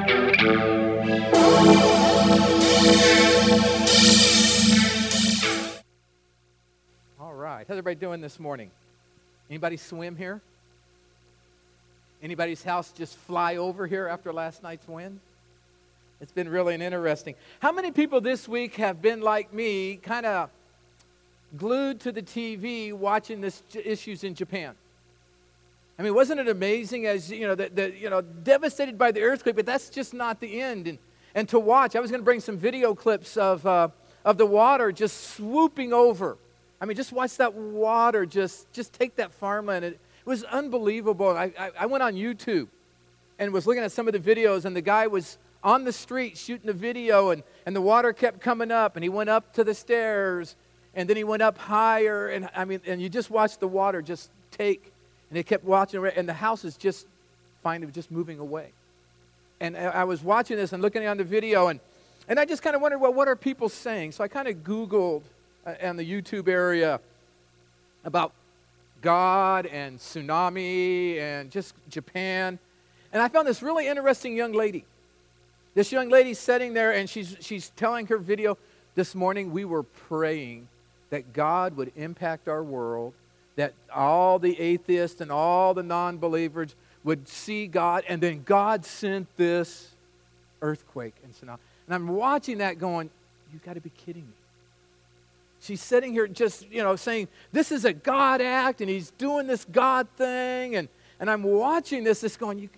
All right. How's everybody doing this morning? Anybody swim here? Anybody's house just fly over here after last night's win? It's been really interesting. How many people this week have been like me, kind of glued to the TV watching this issues in Japan? I mean, wasn't it amazing? As you know, devastated by the earthquake, but that's just not the end. And to watch, I was going to bring some video clips of the water just swooping over. I mean, just watch that water just take that farmland. It was unbelievable. I went on YouTube and was looking at some of the videos, and the guy was on the street shooting the video, and the water kept coming up, and he went up to the stairs, and then he went up higher, and you just watched the water just take, and they kept watching, and the house is just finally just moving away. And I was watching this and looking on the video, and I just kind of wondered, well, what are people saying? So I kind of Googled in the YouTube area about God and tsunami and just Japan, and I found this really interesting young lady. This young lady's sitting there, and she's telling her video, this morning we were praying that God would impact our world, that all the atheists and all the non-believers would see God, and then God sent this earthquake and tsunami. And I'm watching that going, you got to be kidding me. She's sitting here just, saying, this is a God act, and he's doing this God thing, and I'm watching this going,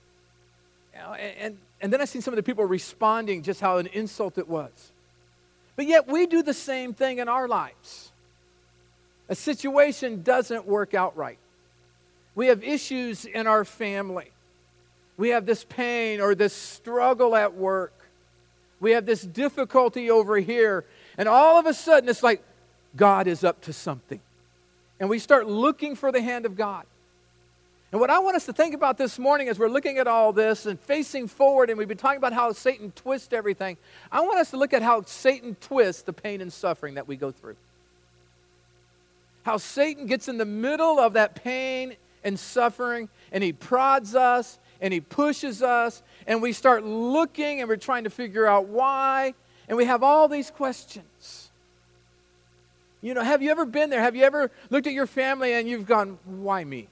and then I see some of the people responding just how an insult it was. But yet we do the same thing in our lives. A situation doesn't work out right. We have issues in our family. We have this pain or this struggle at work. We have this difficulty over here. And all of a sudden it's like God is up to something. And we start looking for the hand of God. And what I want us to think about this morning as we're looking at all this and facing forward, and we've been talking about how Satan twists everything, I want us to look at how Satan twists the pain and suffering that we go through. How Satan gets in the middle of that pain and suffering, and he prods us, and he pushes us, and we start looking, and we're trying to figure out why, and we have all these questions. Have you ever been there? Have you ever looked at your family and you've gone, why me?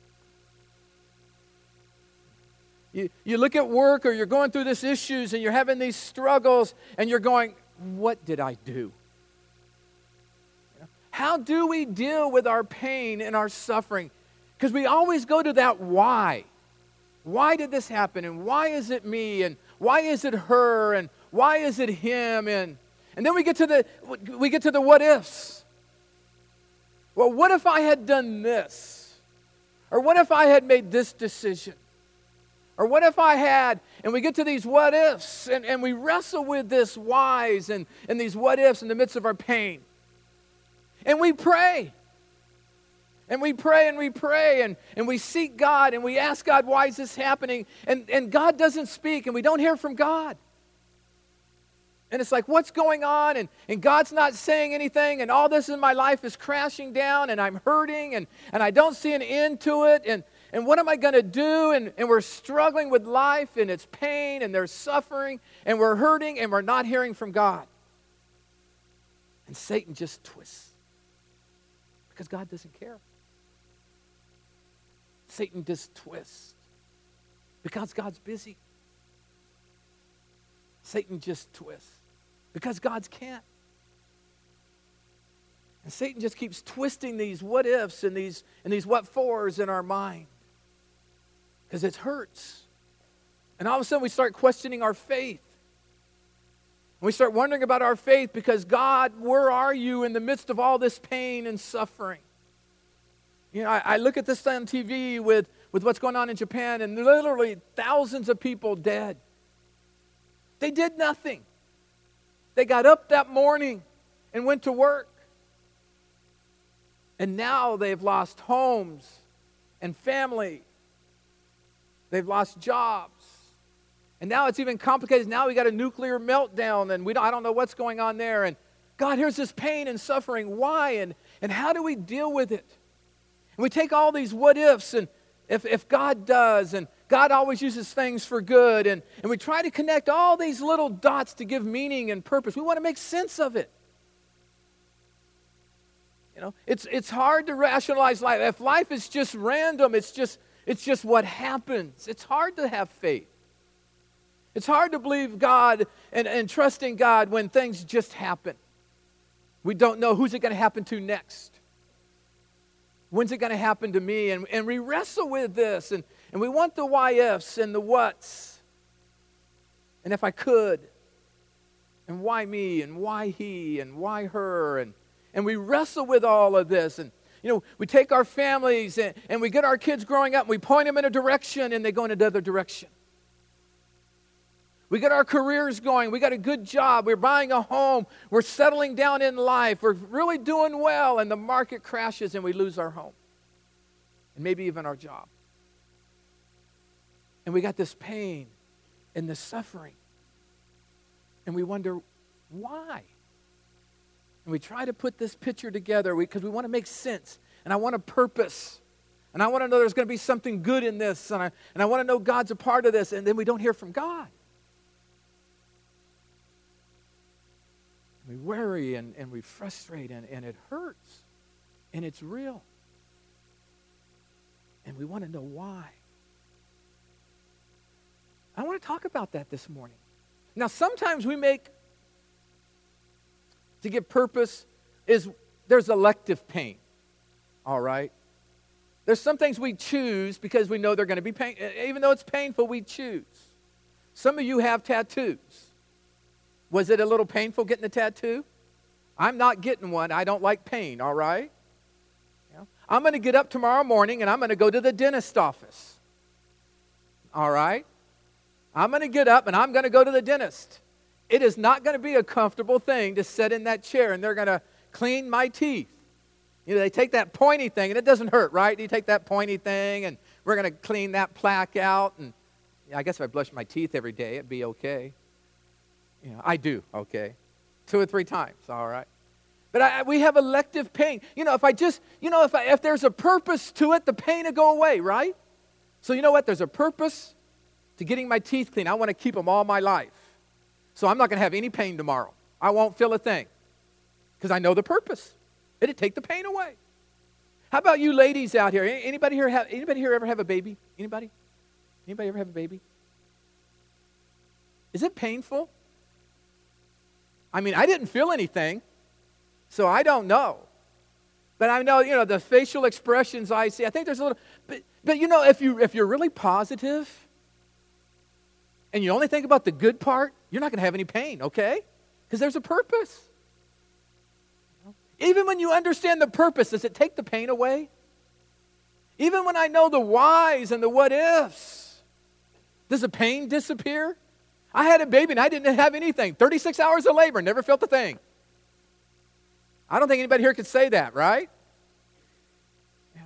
You look at work, or you're going through these issues and you're having these struggles and you're going, what did I do? How do we deal with our pain and our suffering? Because we always go to that why. Why did this happen? And why is it me? And why is it her? And why is it him? And then we get to the what ifs. Well, what if I had done this? Or what if I had made this decision? Or what if I had, and we get to these what ifs, and we wrestle with this whys and these what ifs in the midst of our pain. And we pray. And we pray and we pray and we seek God and we ask God, why is this happening? And God doesn't speak and we don't hear from God. And it's like, what's going on? And God's not saying anything, and all this in my life is crashing down, and I'm hurting, and I don't see an end to it, and what am I going to do? And we're struggling with life, and it's pain, and there's suffering, and we're hurting, and we're not hearing from God. And Satan just twists. Because God doesn't care. Satan just twists. Because God's busy. Satan just twists. Because God's can't. And Satan just keeps twisting these what ifs and these what fors in our mind. Because it hurts. And all of a sudden we start questioning our faith. And we start wondering about our faith because, God, where are you in the midst of all this pain and suffering? I look at this on TV with what's going on in Japan, and literally thousands of people dead. They did nothing. They got up that morning and went to work. And now they've lost homes and family. They've lost jobs. And now it's even complicated. Now we got a nuclear meltdown, and I don't know what's going on there. And God, here's this pain and suffering. Why? And how do we deal with it? And we take all these what ifs, and if God does, and God always uses things for good, and we try to connect all these little dots to give meaning and purpose. We want to make sense of it. You know, it's hard to rationalize life. If life is just random, it's just what happens. It's hard to have faith. It's hard to believe God and trust in God when things just happen. We don't know who's it going to happen to next. When's it going to happen to me? And we wrestle with this, and we want the why ifs and the whats. And if I could, and why me, and why he, and why her, and we wrestle with all of this. And we take our families and we get our kids growing up, and we point them in a direction, and they go in another direction. We get our careers going. We got a good job. We're buying a home. We're settling down in life. We're really doing well, and the market crashes, and we lose our home, and maybe even our job. And we got this pain and this suffering, and we wonder why. And we try to put this picture together because we want to make sense, and I want a purpose, and I want to know there's going to be something good in this, and I want to know God's a part of this, and then we don't hear from God. We worry and we frustrate, and it hurts, and it's real. And we want to know why. I want to talk about that this morning. Now, sometimes to get purpose, there's elective pain, all right? There's some things we choose because we know they're going to be pain. Even though it's painful, we choose. Some of you have tattoos. Was it a little painful getting a tattoo? I'm not getting one. I don't like pain, all right? Yeah. I'm going to get up tomorrow morning, and I'm going to go to the dentist office. All right? I'm going to get up, and I'm going to go to the dentist. It is not going to be a comfortable thing to sit in that chair, and they're going to clean my teeth. They take that pointy thing, and it doesn't hurt, right? You take that pointy thing, and we're going to clean that plaque out. And I guess if I brush my teeth every day, it'd be okay. I do, okay. 2 or 3 times, all right. But we have elective pain. If there's a purpose to it, the pain will go away, right? So you know what? There's a purpose to getting my teeth clean. I want to keep them all my life. So I'm not going to have any pain tomorrow. I won't feel a thing because I know the purpose. It'll take the pain away. How about you ladies out here? Anybody here ever have a baby? Anybody? Anybody ever have a baby? Is it painful? I mean, I didn't feel anything, so I don't know. But I know, the facial expressions I see, I think there's a little, but if you're really positive and you only think about the good part, you're not going to have any pain, okay? Because there's a purpose. Even when you understand the purpose, does it take the pain away? Even when I know the whys and the what ifs, does the pain disappear? I had a baby and I didn't have anything. 36 hours of labor, never felt a thing. I don't think anybody here could say that, right? Yeah.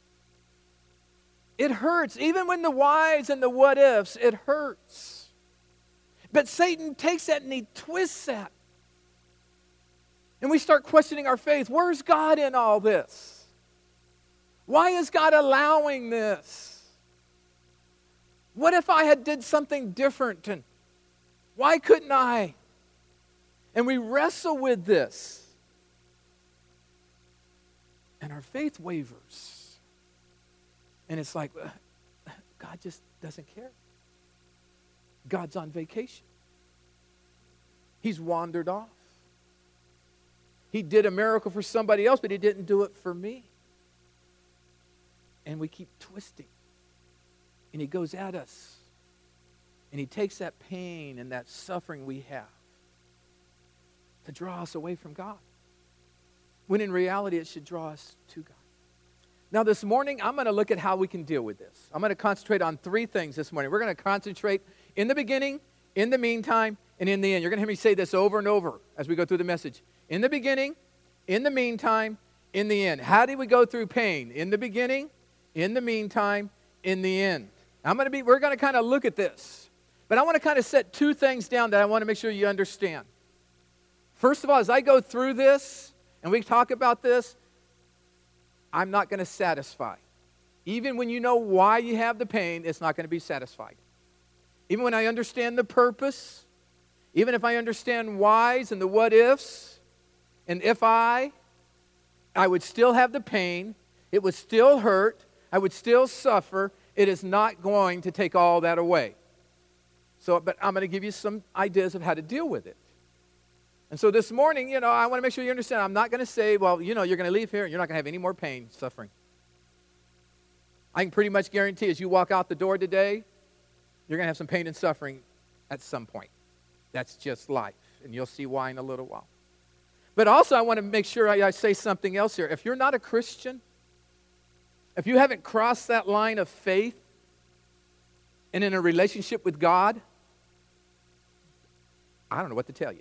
It hurts. Even when the whys and the what ifs, it hurts. But Satan takes that and he twists that. And we start questioning our faith. Where's God in all this? Why is God allowing this? What if I had did something different? And why couldn't I? And we wrestle with this. And our faith wavers. And it's like, God just doesn't care. God's on vacation. He's wandered off. He did a miracle for somebody else, but he didn't do it for me. And we keep twisting. And he goes at us. And he takes that pain and that suffering we have to draw us away from God. When in reality, it should draw us to God. Now this morning, I'm going to look at how we can deal with this. I'm going to concentrate on 3 things this morning. We're going to concentrate in the beginning, in the meantime, and in the end. You're going to hear me say this over and over as we go through the message. In the beginning, in the meantime, in the end. How do we go through pain? In the beginning, in the meantime, in the end. We're going to kind of look at this. But I want to kind of set 2 things down that I want to make sure you understand. First of all, as I go through this and we talk about this, I'm not going to satisfy. Even when you know why you have the pain, it's not going to be satisfied. Even when I understand the purpose, even if I understand whys and the what ifs, and if I would still have the pain, it would still hurt, I would still suffer. It is not going to take all that away. But I'm going to give you some ideas of how to deal with it. And so this morning, I want to make sure you understand, I'm not going to say, well, you're going to leave here and you're not going to have any more pain, suffering. I can pretty much guarantee as you walk out the door today, you're going to have some pain and suffering at some point. That's just life, and you'll see why in a little while. But also I want to make sure I say something else here. If you're not a Christian, if you haven't crossed that line of faith and in a relationship with God, I don't know what to tell you.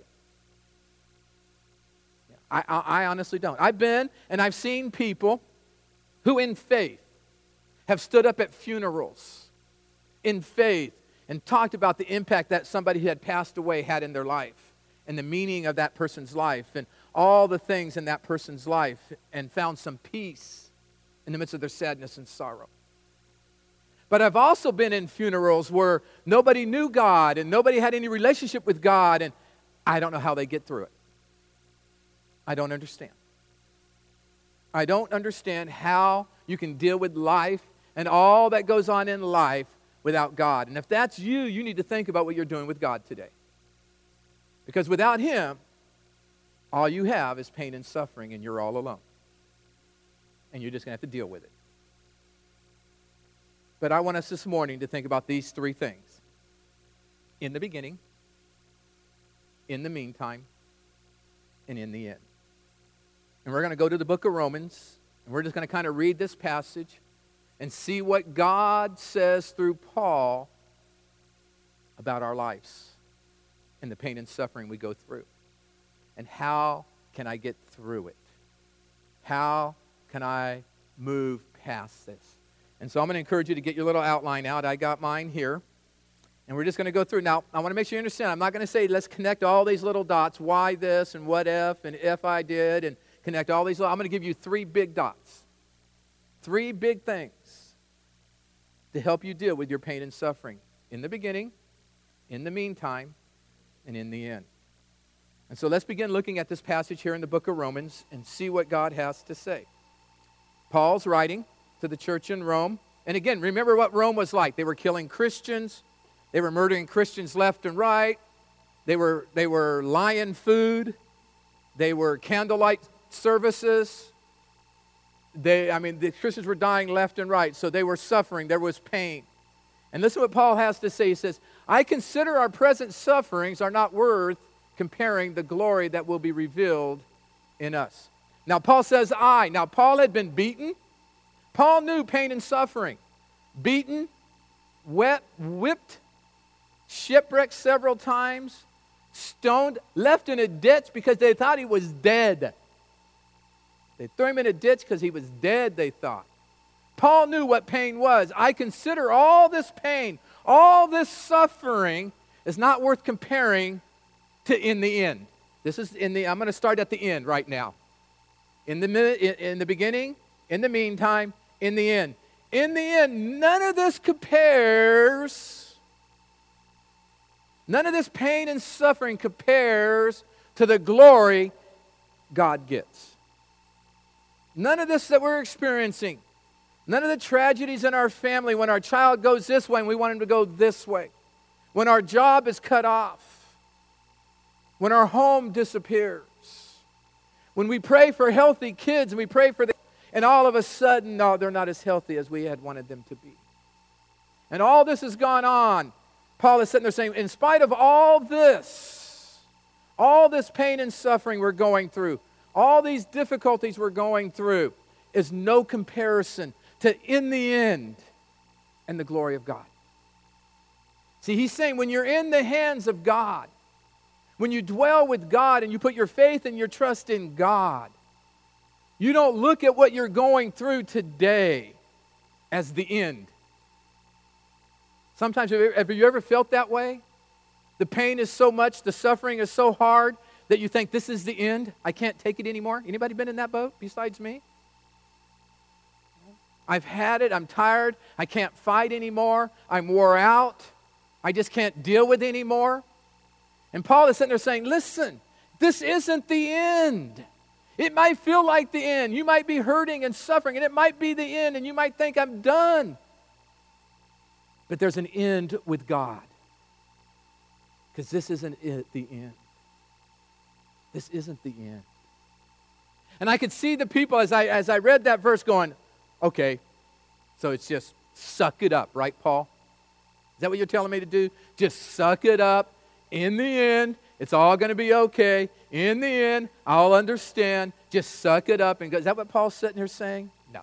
I honestly don't. I've been and I've seen people who in faith have stood up at funerals in faith and talked about the impact that somebody who had passed away had in their life and the meaning of that person's life and all the things in that person's life and found some peace in the midst of their sadness and sorrow. But I've also been in funerals where nobody knew God and nobody had any relationship with God, and I don't know how they get through it. I don't understand. I don't understand how you can deal with life and all that goes on in life without God. And if that's you, you need to think about what you're doing with God today. Because without Him, all you have is pain and suffering, and you're all alone. And you're just going to have to deal with it. But I want us this morning to think about these three things. In the beginning, in the meantime, and in the end. And we're going to go to the book of Romans, and we're just going to kind of read this passage and see what God says through Paul about our lives and the pain and suffering we go through. And how can I get through it? How can I move past this? And so I'm going to encourage you to get your little outline out. I got mine here. And we're just going to go through. Now, I want to make sure you understand. I'm not going to say, let's connect all these little dots. Why this and what if I did, and connect all these. I'm going to give you three big dots. Three big things to help you deal with your pain and suffering. In the beginning, in the meantime, and in the end. And so let's begin looking at this passage here in the book of Romans and see what God has to say. Paul's writing to the church in Rome. And again, remember what Rome was like. They were killing Christians. They were murdering Christians left and right. They were lion food. They were candlelight services. The Christians were dying left and right, so they were suffering. There was pain. And listen to what Paul has to say. He says, I consider our present sufferings are not worth comparing the glory that will be revealed in us. Now, Paul says, I. Now, Paul had been beaten. Paul knew pain and suffering. Beaten, whipped, shipwrecked several times, stoned, left in a ditch because they thought he was dead. They threw him in a ditch because he was dead, they thought. Paul knew what pain was. I consider all this pain, all this suffering is not worth comparing to in the end. I'm going to start at the end right now. In the beginning, in the meantime, in the end. In the end, none of this compares. None of this pain and suffering compares to the glory God gets. None of this that we're experiencing, none of the tragedies in our family when our child goes this way and we want him to go this way, when our job is cut off, when our home disappears, when we pray for healthy kids and we pray for them, and all of a sudden, no, they're not as healthy as we had wanted them to be. And all this has gone on. Paul is sitting there saying, in spite of all this pain and suffering we're going through, all these difficulties we're going through is no comparison to in the end and the glory of God. See, he's saying when you're in the hands of God, when you dwell with God and you put your faith and your trust in God, you don't look at what you're going through today as the end. Sometimes, have you ever felt that way? The pain is so much, the suffering is so hard that you think this is the end. I can't take it anymore. Anybody been in that boat besides me? I've had it. I'm tired. I can't fight anymore. I'm wore out. I just can't deal with it anymore. And Paul is sitting there saying, listen, this isn't the end. It might feel like the end. You might be hurting and suffering, and it might be the end, and you might think I'm done. But there's an end with God. Because this isn't the end. This isn't the end. And I could see the people as I read that verse going, okay, so it's just suck it up, right, Paul? Is that what you're telling me to do? Just suck it up. In the end, it's all going to be okay. In the end, I'll understand. Just suck it up and go. Is that what Paul's sitting here saying? No.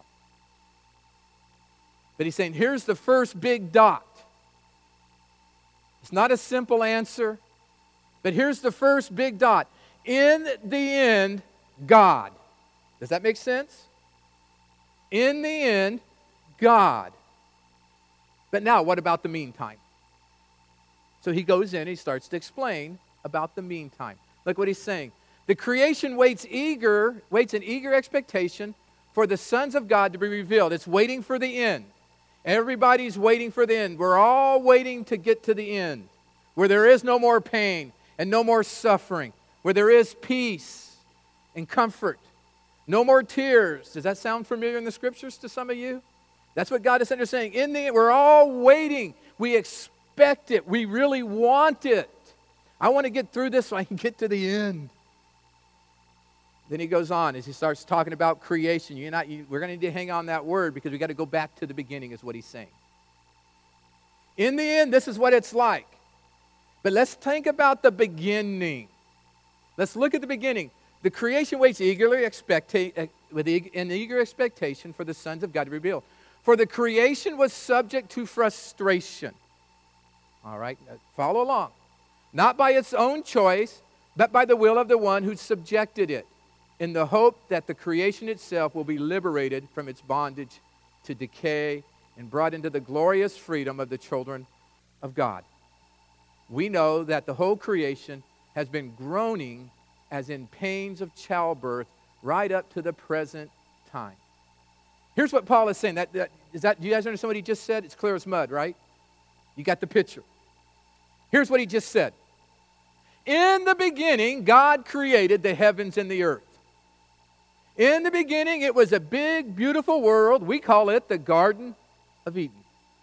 But he's saying, here's the first big dot. It's not a simple answer, but here's the first big dot. In the end, God. Does that make sense? In the end, God. But now, what about the meantime? So he goes in and he starts to explain about the meantime. Look what he's saying. The creation waits in eager expectation for the sons of God to be revealed. It's waiting for the end. Everybody's waiting for the end. We're all waiting to get to the end, where there is no more pain and no more suffering, where there is peace and comfort. No more tears. Does that sound familiar in the scriptures to some of you? That's what God is saying. In the end, we're all waiting. We expect it. We really want it. I want to get through this so I can get to the end. Then he goes on as he starts talking about creation. We're going to need to hang on that word because we've got to go back to the beginning is what he's saying. In the end, this is what it's like. But let's think about the beginning. Let's look at the beginning. The creation waits in eager expectation for the sons of God to be revealed. For the creation was subject to frustration. All right, follow along. Not by its own choice, but by the will of the one who subjected it, in the hope that the creation itself will be liberated from its bondage to decay and brought into the glorious freedom of the children of God. We know that the whole creation has been groaning as in pains of childbirth right up to the present time. Here's what Paul is saying. Do you guys understand what he just said? It's clear as mud, right? You got the picture. Here's what he just said. In the beginning, God created the heavens and the earth. In the beginning, it was a big, beautiful world. We call it the Garden of Eden.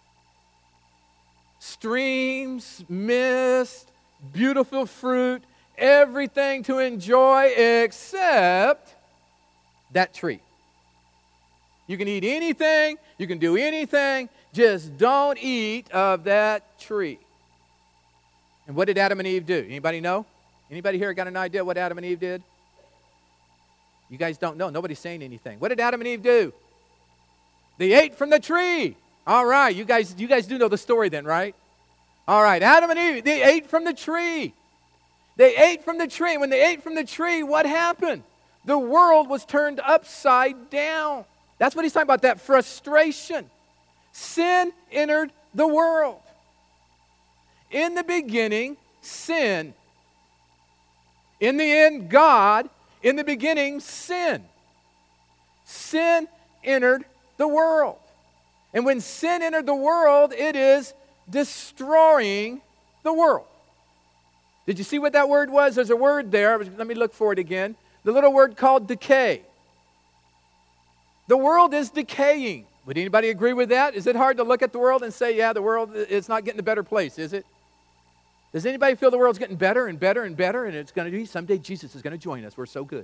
Streams, mist, beautiful fruit, everything to enjoy except that tree. You can eat anything, you can do anything, just don't eat of that tree. And what did Adam and Eve do? Anybody know? Anybody here got an idea what Adam and Eve did? You guys don't know. Nobody's saying anything. What did Adam and Eve do? They ate from the tree. All right, you guys do know the story then, right? All right, Adam and Eve, they ate from the tree. They ate from the tree. When they ate from the tree, what happened? The world was turned upside down. That's what he's talking about, that frustration. Sin entered the world. In the beginning, sin. In the end, God. In the beginning, sin. Sin entered the world. And when sin entered the world, it is destroying the world. Did you see what that word was? There's a word there. Let me look for it again. The little word called decay. The world is decaying. Would anybody agree with that? Is it hard to look at the world and say, yeah, the world is not getting a better place, is it? Does anybody feel the world's getting better and better and better, and it's going to be someday Jesus is going to join us? We're so good.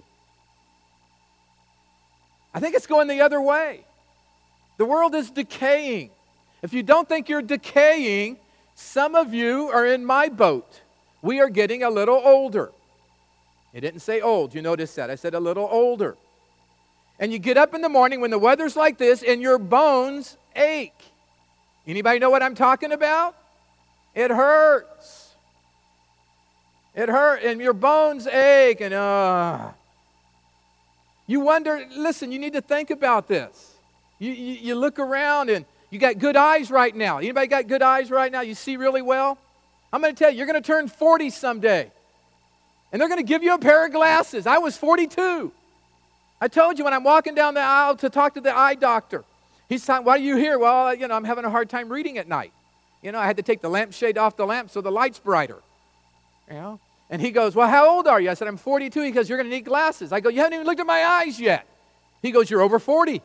I think it's going the other way. The world is decaying. If you don't think you're decaying, some of you are in my boat. We are getting a little older. It didn't say old. You notice that. I said a little older. And you get up in the morning when the weather's like this and your bones ache. Anybody know what I'm talking about? It hurts. It hurts and your bones ache and you wonder, listen, you need to think about this. You look around and you got good eyes right now. Anybody got good eyes right now? You see really well? I'm going to tell you, you're going to turn 40 someday. And they're going to give you a pair of glasses. I was 42. I told you when I'm walking down the aisle to talk to the eye doctor, He's talking, why are you here? Well, I'm having a hard time reading at night. I had to take the lampshade off the lamp so the light's brighter. And he goes, well, how old are you? I said, I'm 42. He goes, you're going to need glasses. I go, you haven't even looked at my eyes yet. He goes, you're over 40.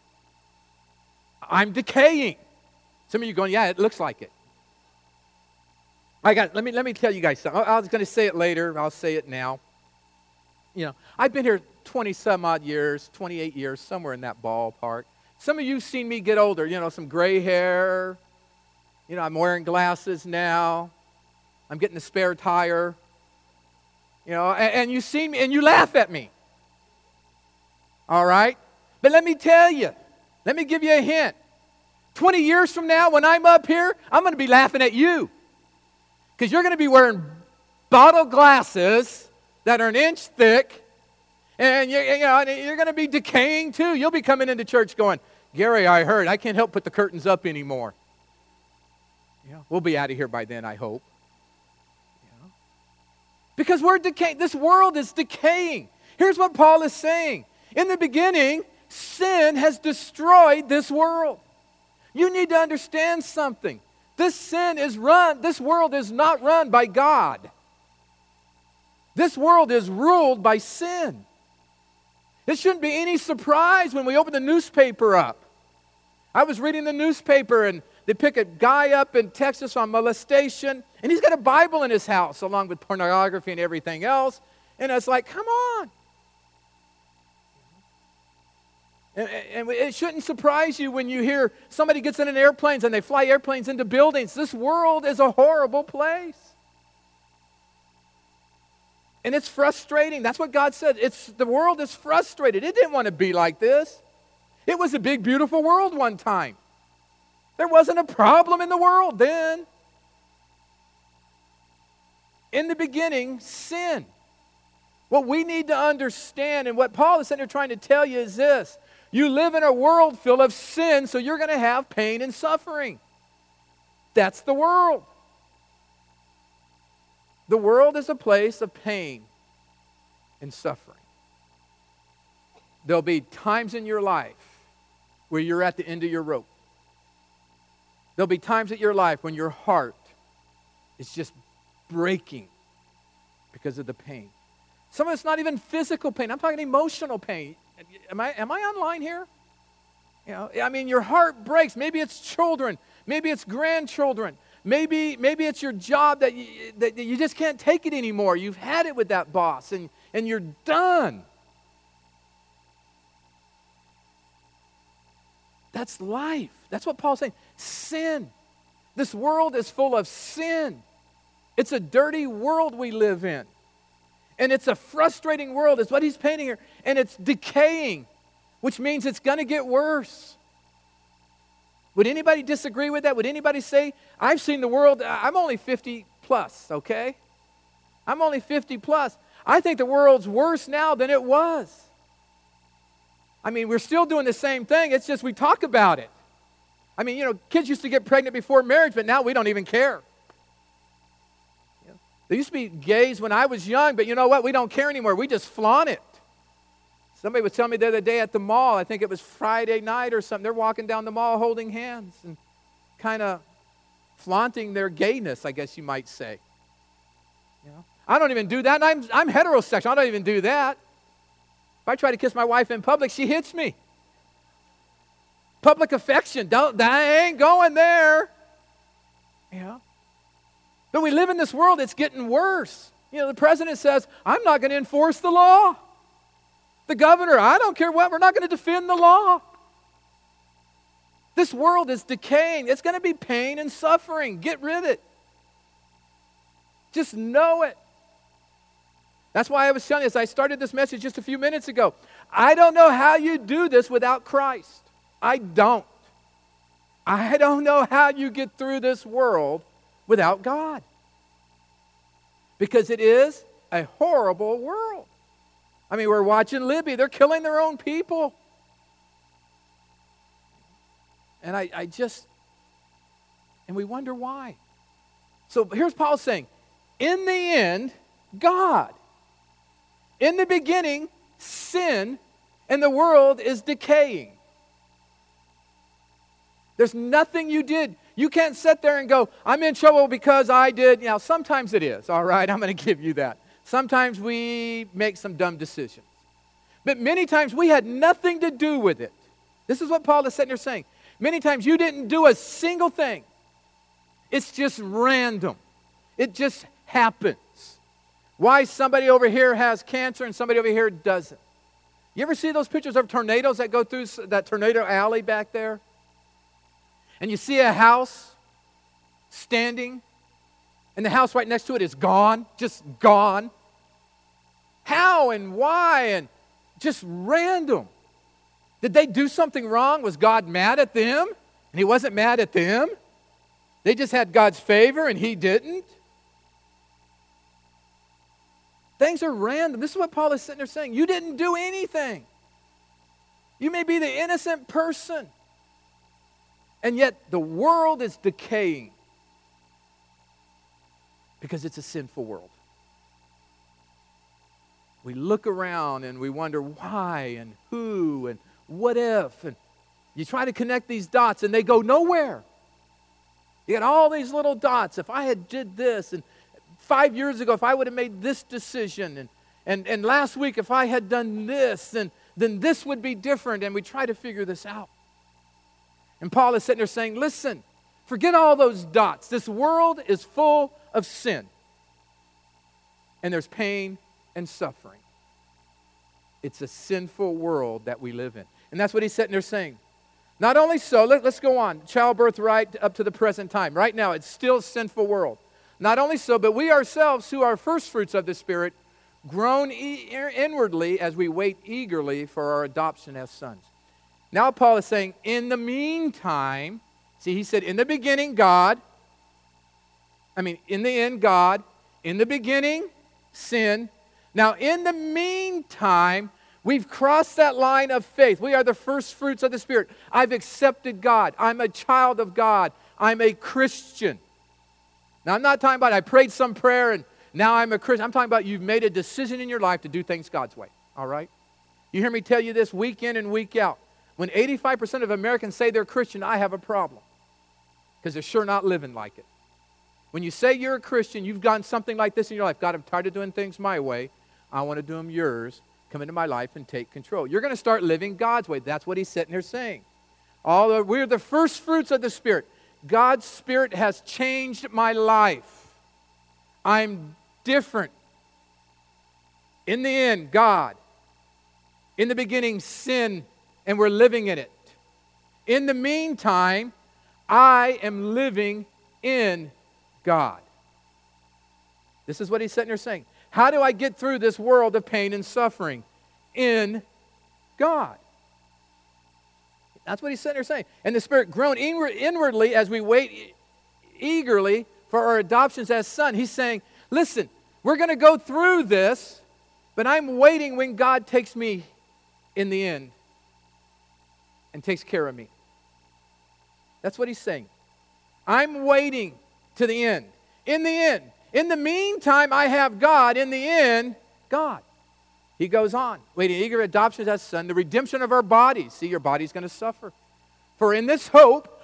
I'm decaying. Some of you going, yeah, it looks like it. Let me tell you guys something. I was going to say it later. I'll say it now. I've been here 20 some odd years, 28 years, somewhere in that ballpark. Some of you have seen me get older, some gray hair. I'm wearing glasses now. I'm getting a spare tire. And you see me and you laugh at me. All right? But let me tell you, let me give you a hint. 20 years from now, when I'm up here, I'm going to be laughing at you. Because you're going to be wearing bottle glasses that are an inch thick. And you're going to be decaying too. You'll be coming into church going, Gary, I heard, I can't help put the curtains up anymore. We'll be out of here by then, I hope. Because we're decaying. This world is decaying. Here's what Paul is saying. In the beginning, sin has destroyed this world. You need to understand something. This world is not run by God. This world is ruled by sin. It shouldn't be any surprise when we open the newspaper up. I was reading the newspaper and they pick a guy up in Texas on molestation, and he's got a Bible in his house along with pornography and everything else. And it's like, come on. And it shouldn't surprise you when you hear somebody gets in an airplane and they fly airplanes into buildings. This world is a horrible place. And it's frustrating. That's what God said. The world is frustrated. It didn't want to be like this. It was a big, beautiful world one time. There wasn't a problem in the world then. In the beginning, sin. What we need to understand, and what Paul is sitting here trying to tell you is this. You live in a world full of sin, so you're going to have pain and suffering. That's the world. The world is a place of pain and suffering. There'll be times in your life where you're at the end of your rope. There'll be times in your life when your heart is just breaking because of the pain. Some of it's not even physical pain. I'm talking emotional pain. Am I online here? Your heart breaks. Maybe it's children. Maybe it's grandchildren. Maybe it's your job that you just can't take it anymore. You've had it with that boss and you're done. That's life. That's what Paul's saying. Sin. This world is full of sin. It's a dirty world we live in. And it's a frustrating world. It's what he's painting here. And it's decaying, which means it's going to get worse. Would anybody disagree with that? Would anybody say, I've seen the world, I'm only 50 plus, okay? I'm only 50 plus. I think the world's worse now than it was. We're still doing the same thing. It's just we talk about it. Kids used to get pregnant before marriage, but now we don't even care. There used to be gays when I was young, but you know what? We don't care anymore. We just flaunt it. Somebody was telling me the other day at the mall, I think it was Friday night or something, they're walking down the mall holding hands and kind of flaunting their gayness, I guess you might say. I don't even do that. I'm heterosexual. I don't even do that. If I try to kiss my wife in public, she hits me. Public affection, I ain't going there. But we live in this world, it's getting worse. The president says, I'm not going to enforce the law. The governor, I don't care what, we're not going to defend the law. This world is decaying. It's going to be pain and suffering. Get rid of it. Just know it. That's why I was telling you, as I started this message just a few minutes ago, I don't know how you do this without Christ. I don't. I don't know how you get through this world without God. Because it is a horrible world. We're watching Libya. They're killing their own people. And and we wonder why. So here's Paul saying, in the end, God. In the beginning, sin, and the world is decaying. There's nothing you did. You can't sit there and go, I'm in trouble because I did. Sometimes it is, all right? I'm going to give you that. Sometimes we make some dumb decisions. But many times we had nothing to do with it. This is what Paul is sitting there saying. Many times you didn't do a single thing. It's just random. It just happens. Why somebody over here has cancer and somebody over here doesn't. You ever see those pictures of tornadoes that go through that tornado alley back there? And you see a house standing, and the house right next to it is gone, just gone. How and why? And just random. Did they do something wrong? Was God mad at them? And He wasn't mad at them? They just had God's favor and He didn't? Things are random. This is what Paul is sitting there saying. You didn't do anything. You may be the innocent person. And yet the world is decaying because it's a sinful world. We look around and we wonder why and who and what if. And you try to connect these dots and they go nowhere. You got all these little dots. If I had did this, and 5 years ago if I would have made this decision, and last week if I had done this, then this would be different. And we try to figure this out. And Paul is sitting there saying, listen, forget all those dots. This world is full of sin. And there's pain and suffering. It's a sinful world that we live in. And that's what he's sitting there saying. Not only so, let's go on. Childbirth right up to the present time. Right now, it's still a sinful world. Not only so, but we ourselves who are first fruits of the Spirit, groan inwardly as we wait eagerly for our adoption as sons. Now Paul is saying, in the meantime, see, he said, in the beginning, God. In the end, God. In the beginning, sin. Now, in the meantime, we've crossed that line of faith. We are the first fruits of the Spirit. I've accepted God. I'm a child of God. I'm a Christian. Now, I'm not talking about I prayed some prayer and now I'm a Christian. I'm talking about you've made a decision in your life to do things God's way. All right? You hear me tell you this week in and week out. When 85% of Americans say they're Christian, I have a problem. Because they're sure not living like it. When you say you're a Christian, you've done something like this in your life. God, I'm tired of doing things my way. I want to do them yours. Come into my life and take control. You're going to start living God's way. That's what he's sitting there saying. We're the first fruits of the Spirit. God's Spirit has changed my life. I'm different. In the end, God. In the beginning, sin, and we're living in it. In the meantime, I am living in God. This is what he's sitting there saying. How do I get through this world of pain and suffering? In God. That's what he's sitting there saying. And the Spirit groan inwardly as we wait eagerly for our adoptions as son. He's saying, listen, we're going to go through this, but I'm waiting when God takes me in the end and takes care of me. That's what he's saying. I'm waiting to the end. In the end. In the meantime, I have God. In the end, God. He goes on. Waiting eager adoption as son, the redemption of our bodies. See, your body's going to suffer. For in this hope,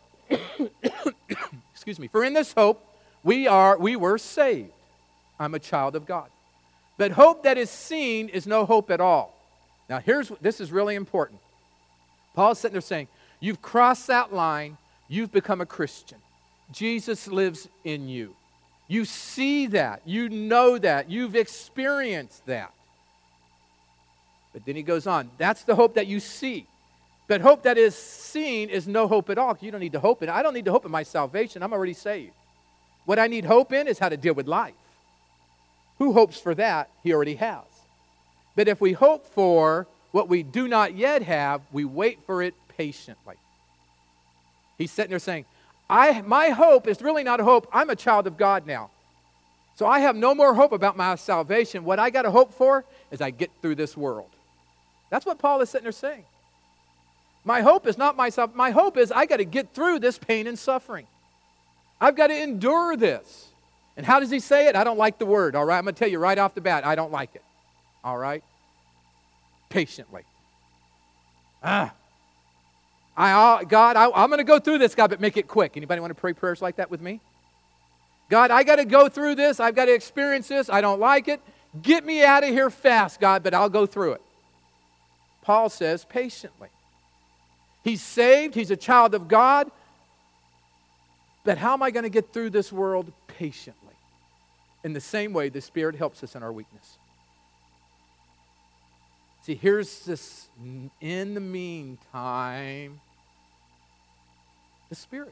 excuse me, for in this hope, we were saved. I'm a child of God. But hope that is seen is no hope at all. Now, this is really important. Paul's sitting there saying, you've crossed that line. You've become a Christian. Jesus lives in you. You see that. You know that. You've experienced that. But then he goes on. That's the hope that you see. But hope that is seen is no hope at all. You don't need to hope in it. I don't need to hope in my salvation. I'm already saved. What I need hope in is how to deal with life. Who hopes for that? He already has. But if we hope for what we do not yet have, we wait for it patiently. He's sitting there saying, my hope is really not a hope. I'm a child of God now. So I have no more hope about my salvation. What I got to hope for is I get through this world. That's what Paul is sitting there saying. My hope is not myself. My hope is I got to get through this pain and suffering. I've got to endure this. And how does he say it? I don't like the word, all right? I'm going to tell you right off the bat, I don't like it. All right? Patiently. God, I'm going to go through this, God, but make it quick. Anybody want to pray prayers like that with me? God, I got to go through this. I've got to experience this. I don't like it. Get me out of here fast, God, but I'll go through it. Paul says patiently. He's saved. He's a child of God. But how am I going to get through this world patiently? In the same way, the Spirit helps us in our weakness. See, here's this, in the meantime, the Spirit.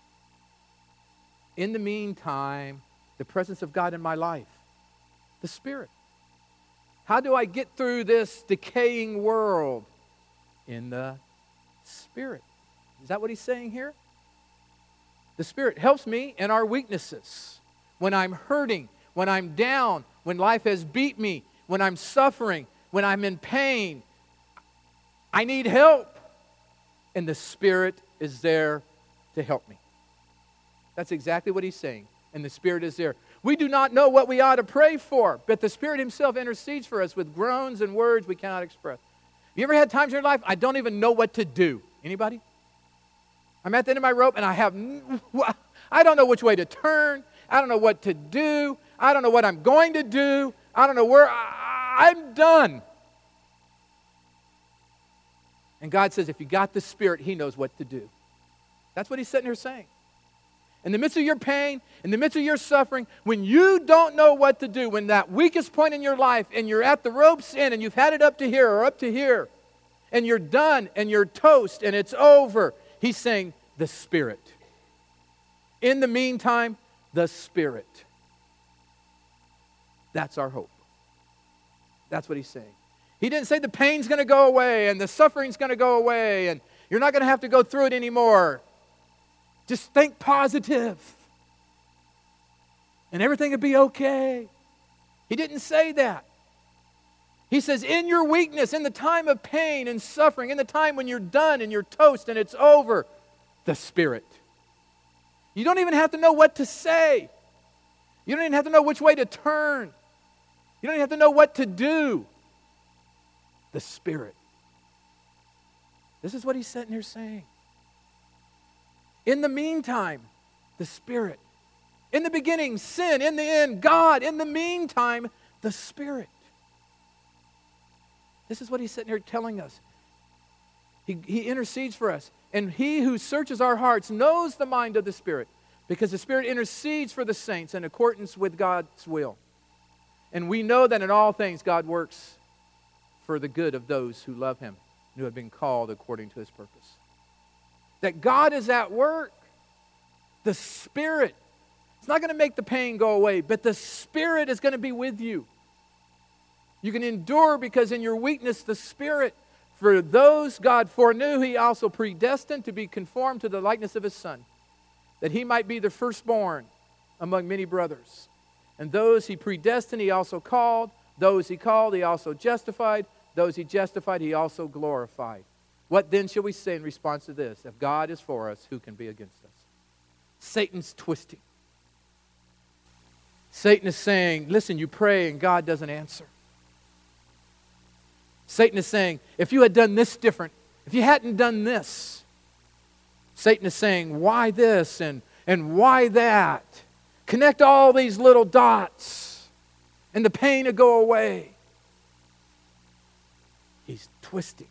In the meantime, the presence of God in my life, the Spirit. How do I get through this decaying world? In the Spirit. Is that what he's saying here? The Spirit helps me in our weaknesses. When I'm hurting, when I'm down, when life has beat me, when I'm suffering, when I'm in pain, I need help. And the Spirit is there to help me. That's exactly what he's saying. And the Spirit is there. We do not know what we ought to pray for, but the Spirit himself intercedes for us with groans and words we cannot express. You ever had times in your life, I don't even know what to do? Anybody? I'm at the end of my rope and I don't know which way to turn. I don't know what to do. I don't know what I'm going to do. I don't know where I'm done. And God says, if you got the Spirit, he knows what to do. That's what he's sitting here saying. In the midst of your pain, in the midst of your suffering, when you don't know what to do, when that weakest point in your life and you're at the rope's end and you've had it up to here or up to here, and you're done and you're toast and it's over, he's saying, the Spirit. In the meantime, the Spirit. That's our hope. That's what he's saying. He didn't say the pain's going to go away and the suffering's going to go away and you're not going to have to go through it anymore. Just think positive. And everything will be okay. He didn't say that. He says, in your weakness, in the time of pain and suffering, in the time when you're done and you're toast and it's over, the Spirit. You don't even have to know what to say. You don't even have to know which way to turn. You don't even have to know what to do. The Spirit. This is what he's sitting here saying. In the meantime, the Spirit. In the beginning, sin. In the end, God. In the meantime, the Spirit. This is what he's sitting here telling us. He intercedes for us. And he who searches our hearts knows the mind of the Spirit, because the Spirit intercedes for the saints in accordance with God's will. And we know that in all things God works for the good of those who love him, who have been called according to his purpose. That God is at work. The Spirit. It's not going to make the pain go away, but the Spirit is going to be with you. You can endure because in your weakness, the Spirit. For those God foreknew, he also predestined to be conformed to the likeness of his Son, that he might be the firstborn among many brothers. And those he predestined, he also called. Those he called, he also justified. Those he justified, he also glorified. What then shall we say in response to this? If God is for us, who can be against us? Satan's twisting. Satan is saying, listen, you pray and God doesn't answer. Satan is saying, if you had done this different, if you hadn't done this. Satan is saying, why this and why that? Connect all these little dots and the pain will go away. He's twisting.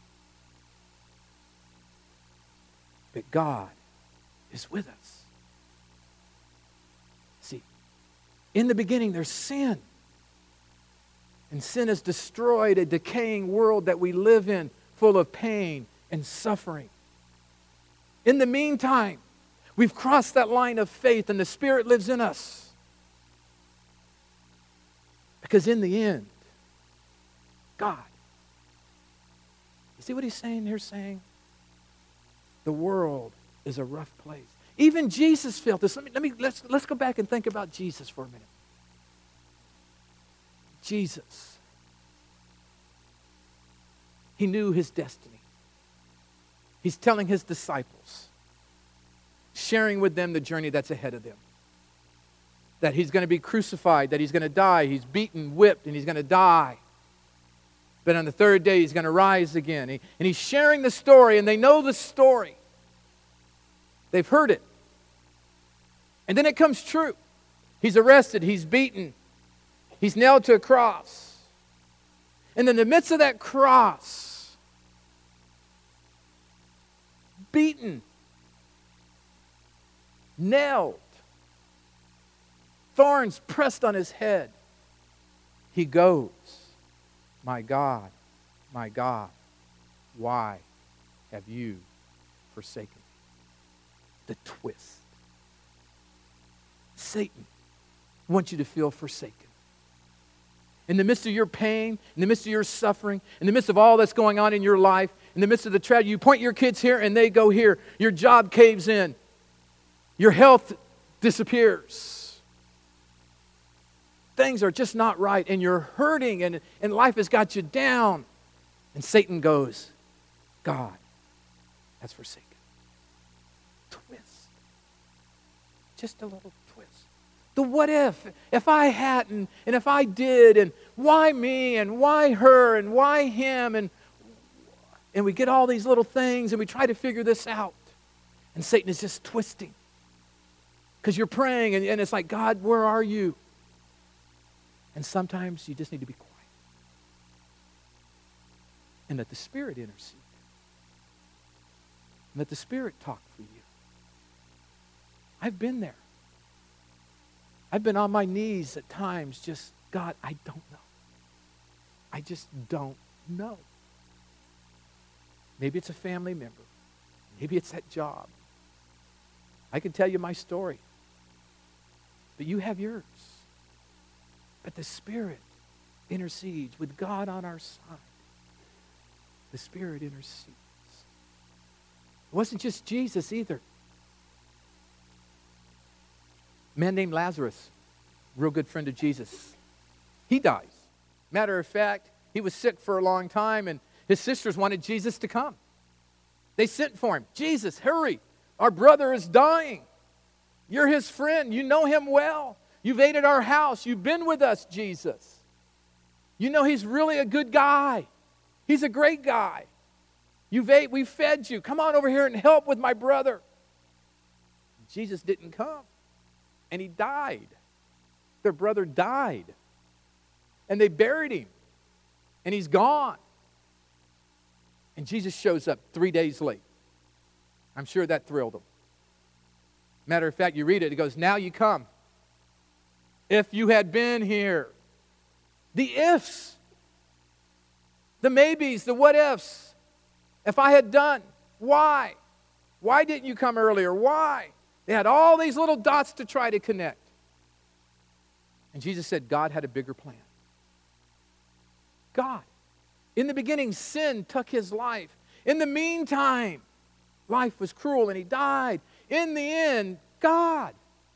But God is with us. See, in the beginning there's sin. And sin has destroyed a decaying world that we live in, full of pain and suffering. In the meantime, we've crossed that line of faith and the Spirit lives in us. Because in the end, God. You see what he's saying here? Saying the world is a rough place. Even Jesus felt this. Let's go back and think about Jesus for a minute. Jesus. He knew his destiny. He's telling his disciples, sharing with them the journey that's ahead of them. That he's going to be crucified, that he's going to die, he's beaten, whipped, and he's going to die. But on the third day, he's going to rise again. And he's sharing the story, and they know the story. They've heard it. And then it comes true. He's arrested. He's beaten. He's nailed to a cross. And in the midst of that cross, beaten, nailed, thorns pressed on his head, he goes, my God, why have you forsaken me? The twist. Satan wants you to feel forsaken. In the midst of your pain, in the midst of your suffering, in the midst of all that's going on in your life, in the midst of the tragedy, you point your kids here and they go here. Your job caves in. Your health disappears. Things are just not right and you're hurting and life has got you down. And Satan goes, God has forsaken. Twist. Just a little twist. The what if I hadn't, and if I did, and why me, and why her, and why him, and we get all these little things, and we try to figure this out. And Satan is just twisting. Because you're praying, and it's like, God, where are you? And sometimes you just need to be quiet. And let the Spirit intercede. And let the Spirit talk for you. I've been there. I've been on my knees at times just, God, I don't know. I just don't know. Maybe it's a family member. Maybe it's that job. I can tell you my story. But you have yours. But the Spirit intercedes with God on our side. The Spirit intercedes. It wasn't just Jesus either. A man named Lazarus, real good friend of Jesus. He dies. Matter of fact, he was sick for a long time and his sisters wanted Jesus to come. They sent for him. Jesus, hurry. Our brother is dying. You're his friend. You know him well. You've ate at our house. You've been with us, Jesus. You know he's really a good guy. He's a great guy. You've ate, we've fed you. Come on over here and help with my brother. Jesus didn't come. And he died. Their brother died. And they buried him. And he's gone. And Jesus shows up 3 days late. I'm sure that thrilled him. Matter of fact, you read it, it goes, now you come. If you had been here. The ifs. The maybes, the what ifs. If I had done, why? Why didn't you come earlier? Why? They had all these little dots to try to connect. And Jesus said God had a bigger plan. God. In the beginning, sin took his life. In the meantime, life was cruel and he died. In the end, God.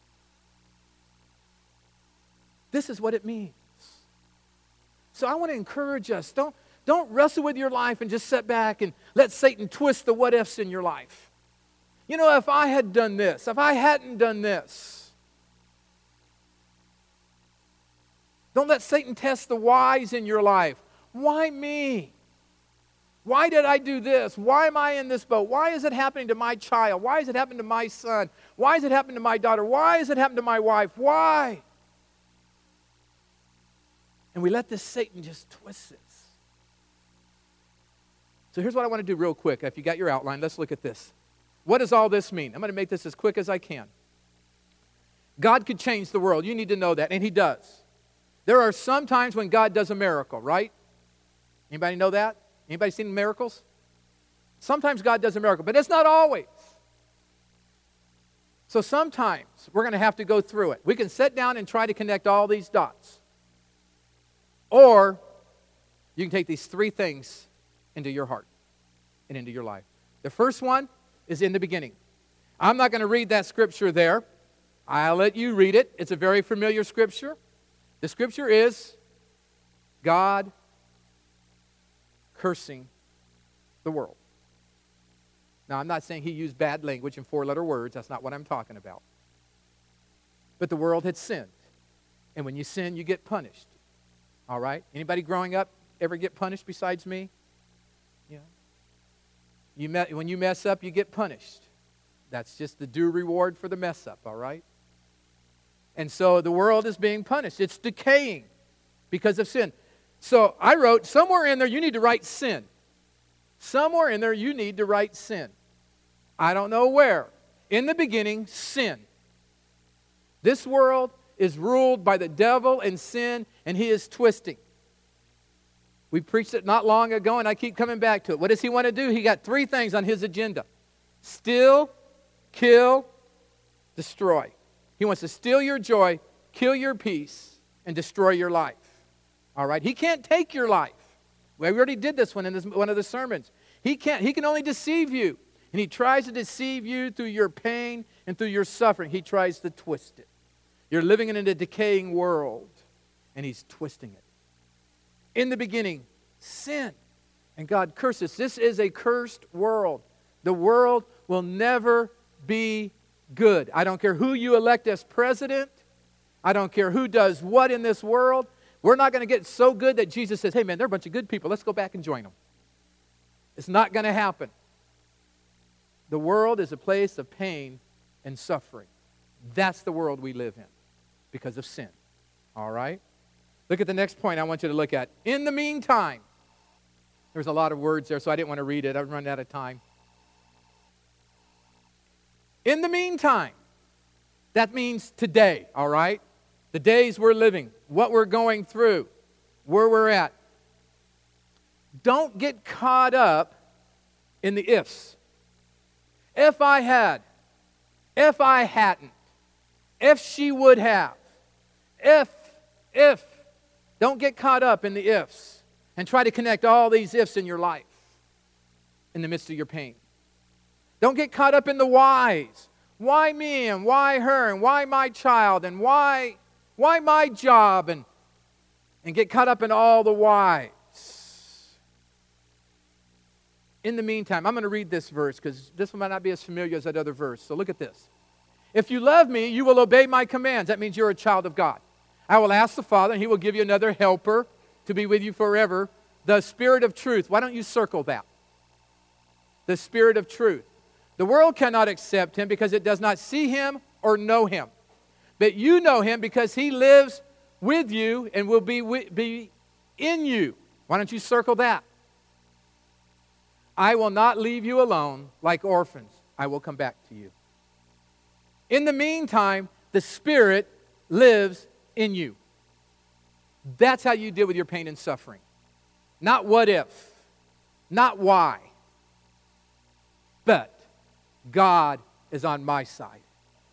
This is what it means. So I want to encourage us. Don't wrestle with your life and just sit back and let Satan twist the what ifs in your life. You know, if I had done this, if I hadn't done this. Don't let Satan test the whys in your life. Why me? Why did I do this? Why am I in this boat? Why is it happening to my child? Why is it happening to my son? Why is it happening to my daughter? Why is it happening to my wife? Why? And we let this Satan just twist this. So here's what I want to do real quick. If you got your outline, let's look at this. What does all this mean? I'm going to make this as quick as I can. God could change the world. You need to know that, and he does. There are some times when God does a miracle, right? Anybody know that? Anybody seen miracles? Sometimes God does a miracle, but it's not always. So sometimes we're going to have to go through it. We can sit down and try to connect all these dots. Or you can take these three things into your heart and into your life. The first one is in the beginning. I'm not going to read that scripture there. I'll let you read it. It's a very familiar scripture. The scripture is God cursing the world. Now, I'm not saying he used bad language in four-letter words. That's not what I'm talking about. But the world had sinned. And when you sin, you get punished. All right? Anybody growing up ever get punished besides me? When you mess up, you get punished. That's just the due reward for the mess up, all right? And so the world is being punished. It's decaying because of sin. So I wrote, somewhere in there you need to write sin. Somewhere in there you need to write sin. I don't know where. In the beginning, sin. This world is ruled by the devil and sin, and he is twisting. We preached it not long ago, and I keep coming back to it. What does he want to do? He got 3 things on his agenda. Steal, kill, destroy. He wants to steal your joy, kill your peace, and destroy your life. All right? He can't take your life. We already did this one in one of the sermons. He can't. He can only deceive you. And he tries to deceive you through your pain and through your suffering. He tries to twist it. You're living in a decaying world, and he's twisting it. In the beginning, sin. And God curses. This is a cursed world. The world will never be good. I don't care who you elect as president. I don't care who does what in this world. We're not going to get so good that Jesus says, hey man, they're a bunch of good people. Let's go back and join them. It's not going to happen. The world is a place of pain and suffering. That's the world we live in because of sin. All right? Look at the next point I want you to look at. In the meantime, there's a lot of words there, so I didn't want to read it. I've run out of time. In the meantime, that means today, all right? The days we're living, what we're going through, where we're at. Don't get caught up in the ifs. If I had, if I hadn't, if she would have, if. Don't get caught up in the ifs and try to connect all these ifs in your life in the midst of your pain. Don't get caught up in the whys. Why me and why her and why my child and why my job and get caught up in all the whys. In the meantime, I'm going to read this verse because this one might not be as familiar as that other verse. So look at this. If you love me, you will obey my commands. That means you're a child of God. I will ask the Father, and He will give you another helper to be with you forever, the Spirit of truth. Why don't you circle that? The Spirit of truth. The world cannot accept Him because it does not see Him or know Him. But you know Him because He lives with you and will be in you. Why don't you circle that? I will not leave you alone like orphans. I will come back to you. In the meantime, the Spirit lives in you. That's how you deal with your pain and suffering. Not what if, not why, but God is on my side.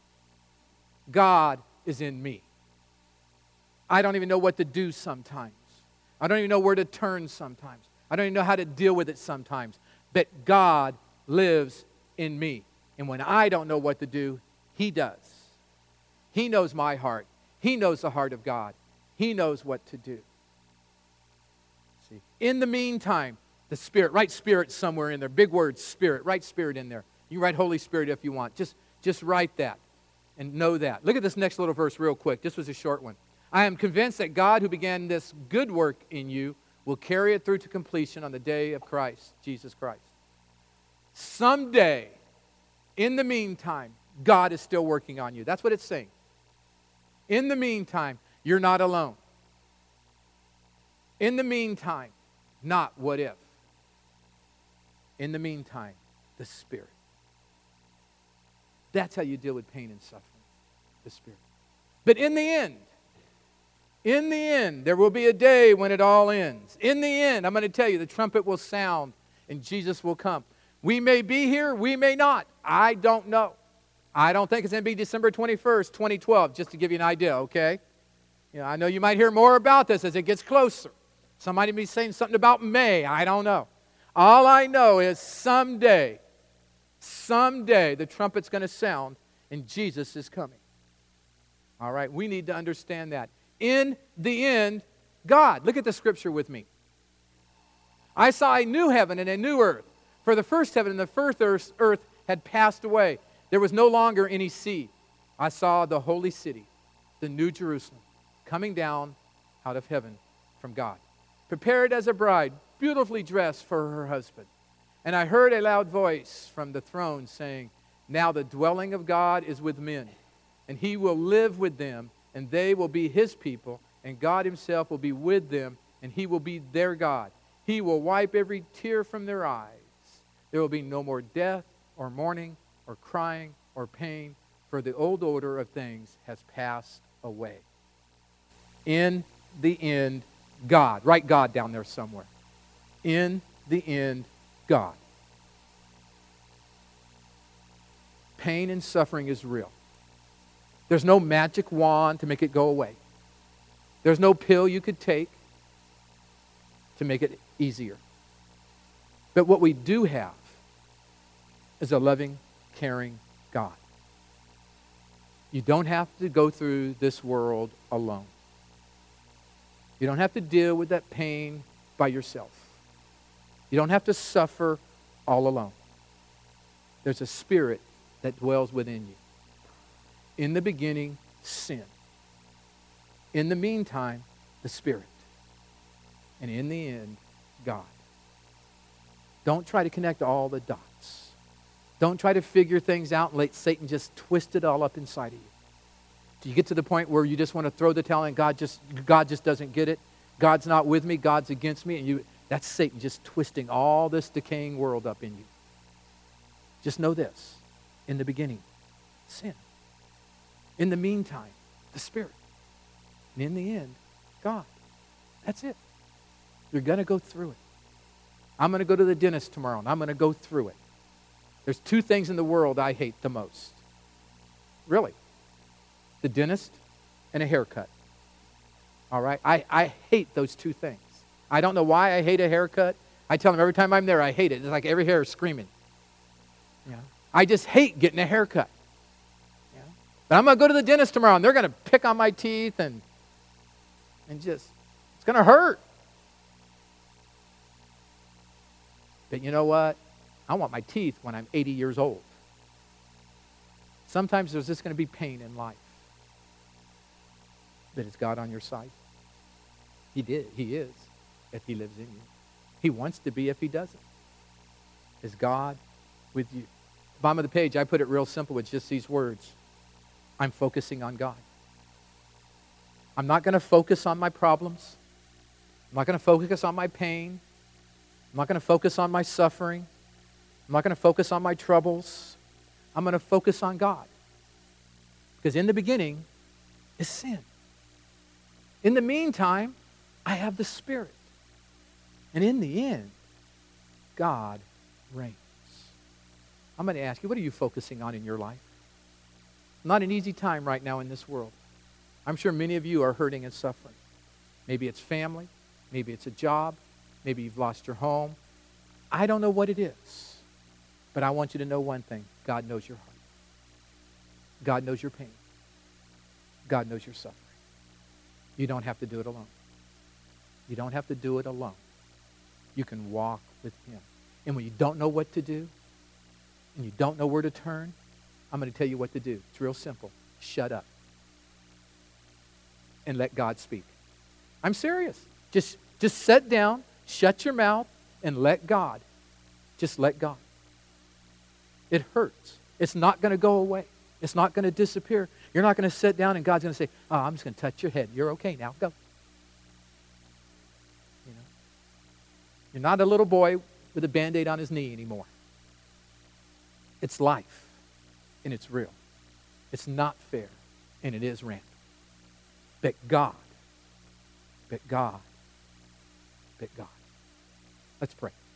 God is in me. I don't even know what to do sometimes. I don't even know where to turn sometimes. I don't even know how to deal with it sometimes. But God lives in me. And when I don't know what to do, He does. He knows my heart. He knows the heart of God. He knows what to do. See, in the meantime, the Spirit, write Spirit somewhere in there. Big word, Spirit. Write Spirit in there. You write Holy Spirit if you want. Just write that and know that. Look at this next little verse real quick. This was a short one. I am convinced that God who began this good work in you will carry it through to completion on the day of Christ, Jesus Christ. Someday, in the meantime, God is still working on you. That's what it's saying. In the meantime, you're not alone. In the meantime, not what if. In the meantime, the Spirit. That's how you deal with pain and suffering. The Spirit. But in the end, there will be a day when it all ends. In the end, I'm going to tell you, the trumpet will sound and Jesus will come. We may be here, we may not. I don't know. I don't think it's going to be December 21st, 2012, just to give you an idea, okay? You know, I know you might hear more about this as it gets closer. Somebody may be saying something about May. I don't know. All I know is someday, the trumpet's going to sound and Jesus is coming. All right, we need to understand that. In the end, God. Look at the scripture with me. I saw a new heaven and a new earth. For the first heaven and the first earth had passed away. There was no longer any sea. I saw the holy city, the new Jerusalem, coming down out of heaven from God. prepared as a bride, beautifully dressed for her husband. And I heard a loud voice from the throne saying, now the dwelling of God is with men, and he will live with them, and they will be his people, and God himself will be with them, and he will be their God. He will wipe every tear from their eyes. There will be no more death, or mourning, or crying, or pain, for the old order of things has passed away. In the end, God. Write God down there somewhere. In the end, God. Pain and suffering is real. There's no magic wand to make it go away. There's no pill you could take to make it easier. But what we do have is a loving, caring God. You don't have to go through this world alone. You don't have to deal with that pain by yourself. You don't have to suffer all alone. There's a spirit that dwells within you. In the beginning, sin. In the meantime, the Spirit. And in the end, God. Don't try to connect all the dots. Don't try to figure things out and let Satan just twist it all up inside of you. Do you get to the point where you just want to throw the towel and God just doesn't get it? God's not with me, God's against me, and that's Satan just twisting all this decaying world up in you. Just know this. In the beginning, sin. In the meantime, the Spirit. And in the end, God. That's it. You're going to go through it. I'm going to go to the dentist tomorrow, and I'm going to go through it. There's two things in the world I hate the most. Really. The dentist and a haircut. All right? I hate those two things. I don't know why I hate a haircut. I tell them every time I'm there, I hate it. It's like every hair is screaming. Yeah. I just hate getting a haircut. Yeah. But I'm going to go to the dentist tomorrow, and they're going to pick on my teeth and just, it's going to hurt. But you know what? I want my teeth when I'm 80 years old. Sometimes there's just going to be pain in life. But is God on your side? He is, if he lives in you. He wants to be if he doesn't. Is God with you? Bottom of the page, I put it real simple with just these words. I'm focusing on God. I'm not going to focus on my problems. I'm not going to focus on my pain. I'm not going to focus on my suffering. I'm not going to focus on my troubles. I'm going to focus on God. Because in the beginning is sin. In the meantime, I have the Spirit. And in the end, God reigns. I'm going to ask you, what are you focusing on in your life? Not an easy time right now in this world. I'm sure many of you are hurting and suffering. Maybe it's family. Maybe it's a job. Maybe you've lost your home. I don't know what it is. But I want you to know one thing. God knows your heart. God knows your pain. God knows your suffering. You don't have to do it alone. You don't have to do it alone. You can walk with him. And when you don't know what to do, and you don't know where to turn, I'm going to tell you what to do. It's real simple. Shut up. And let God speak. I'm serious. Just sit down, shut your mouth, and let God. Just let God. It hurts. It's not going to go away. It's not going to disappear. You're not going to sit down and God's going to say, oh, I'm just going to touch your head. You're okay now. Go. You know? You're not a little boy with a Band-Aid on his knee anymore. It's life, and it's real. It's not fair, and it is random. But God. Let's pray.